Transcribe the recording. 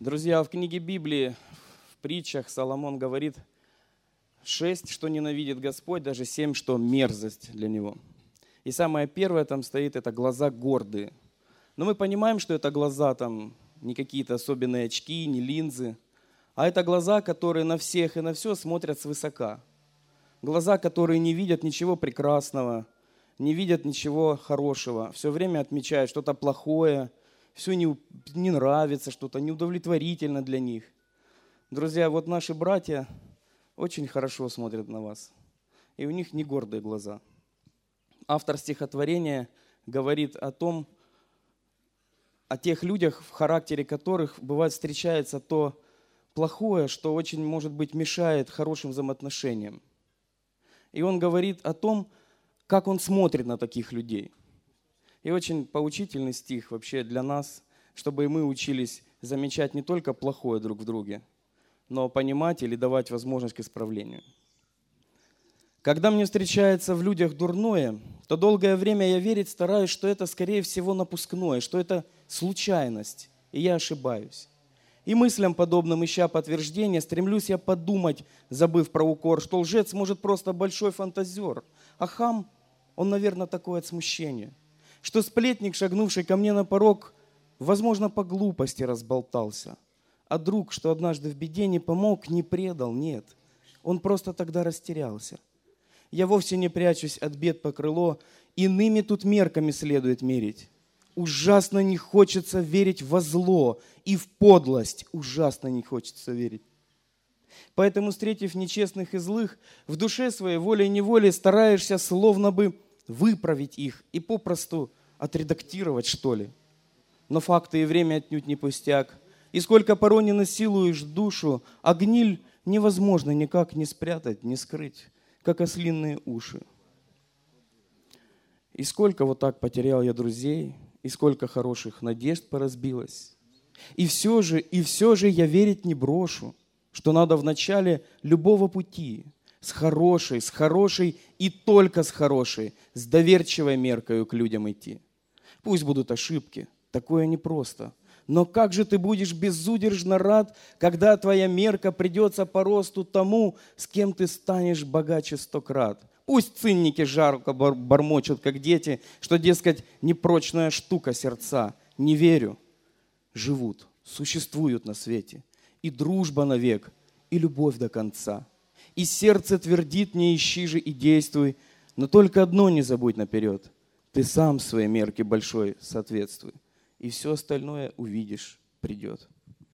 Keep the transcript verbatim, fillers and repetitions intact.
Друзья, в книге Библии, в притчах Соломон говорит шесть, что ненавидит Господь, даже семь, что мерзость для Него. И самое первое там стоит, это глаза гордые. Но мы понимаем, что это глаза там не какие-то особенные очки, не линзы, а это глаза, которые на всех и на все смотрят свысока. Глаза, которые не видят ничего прекрасного, не видят ничего хорошего, все время отмечают что-то плохое, все не, не нравится, что-то неудовлетворительно для них. Друзья, вот наши братья очень хорошо смотрят на вас, и у них не гордые глаза. Автор стихотворения говорит о том, о тех людях, в характере которых бывает встречается то плохое, что очень, может быть, мешает хорошим взаимоотношениям. И он говорит о том, как он смотрит на таких людей. И очень поучительный стих вообще для нас, чтобы мы учились замечать не только плохое друг в друге, но понимать или давать возможность к исправлению. Когда мне встречается в людях дурное, то долгое время я верить стараюсь, что это, скорее всего, напускное, что это случайность, и я ошибаюсь. И мыслям подобным, ища подтверждения, стремлюсь я подумать, забыв про укор, что лжец может просто большой фантазер, а хам, он, наверное, такой от смущения, что сплетник, шагнувший ко мне на порог, возможно, по глупости разболтался, а друг, что однажды в беде не помог, не предал, нет, он просто тогда растерялся. Я вовсе не прячусь от бед по крыло, иными тут мерками следует мерить. Ужасно не хочется верить во зло, и в подлость ужасно не хочется верить. Поэтому, встретив нечестных и злых, в душе своей волей-неволей стараешься словно бы выправить их и попросту отредактировать, что ли. Но факты и время отнюдь не пустяк. И сколько порой не насилуешь душу, а гниль невозможно никак не спрятать, не скрыть, как ослиные уши. И сколько вот так потерял я друзей, и сколько хороших надежд поразбилось. И все же, и все же я верить не брошу, что надо в начале любого пути с хорошей, с хорошей и только с хорошей, с доверчивой меркою к людям идти. Пусть будут ошибки, такое непросто. Но как же ты будешь безудержно рад, когда твоя мерка придется по росту тому, с кем ты станешь богаче сто крат. Пусть цинники жарко бормочут, как дети, что, дескать, непрочная штука сердца. Не верю. Живут, существуют на свете. И дружба навек, и любовь до конца. И сердце твердит, не ищи же и действуй, но только одно не забудь наперед. Ты сам своей мерке большой соответствуй, и все остальное увидишь, придет.